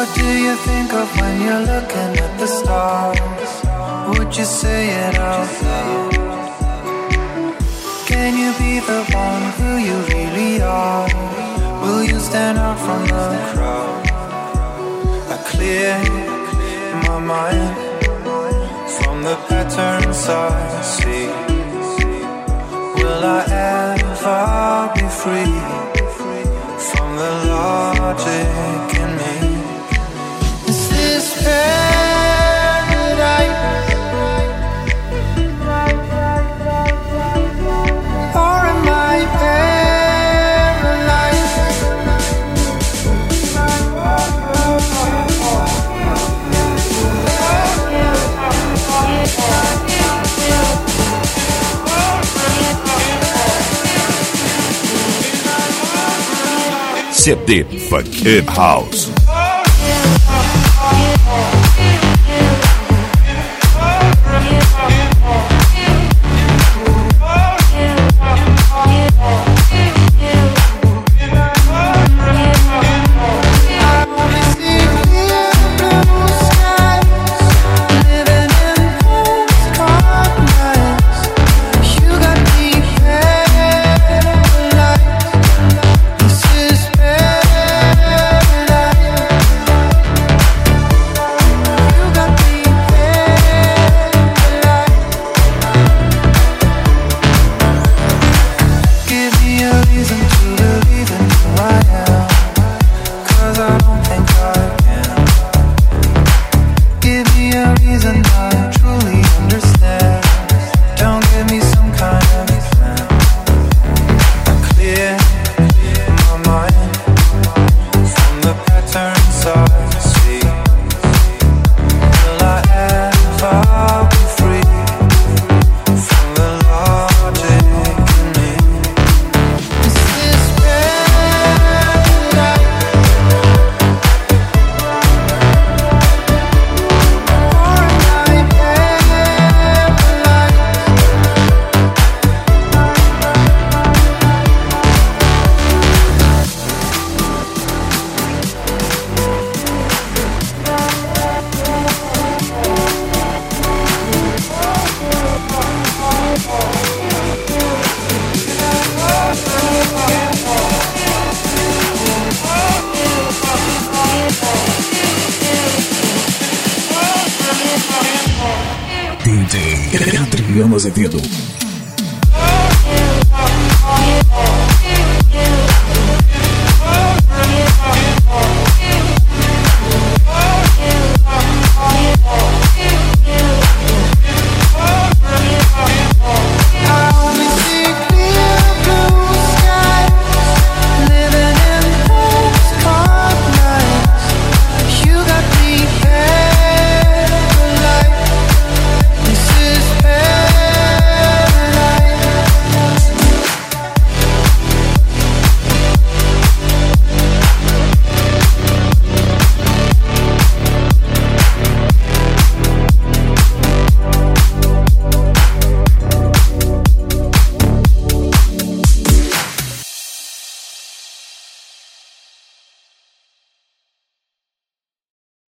What do you think of when you're looking at the stars? Would you say it out loud? Can you be the one who you really are? Will you stand out from the crowd? I clear my mind from the patterns I see. Will I ever be free from the logic in me? Is this paradise? Or am I paralyzed? CD Funk House. DJ Adriano Azevedo.